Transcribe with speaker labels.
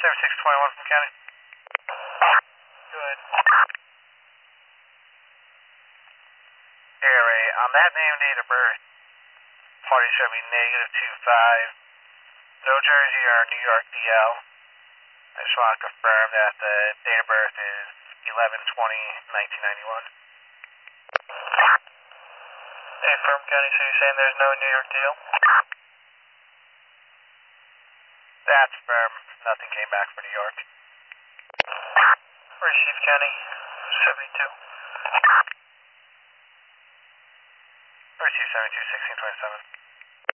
Speaker 1: 7621 from County. Good. Here, Ray, on that name, date of birth, party should be -25. No Jersey or New York DL. I just want to confirm that the date of birth is 11/20/1991. Hey, Firm County, so you're saying there's no New York deal? That's firm. Nothing came back for New York. Receive County, 72. Receive 72, 1627.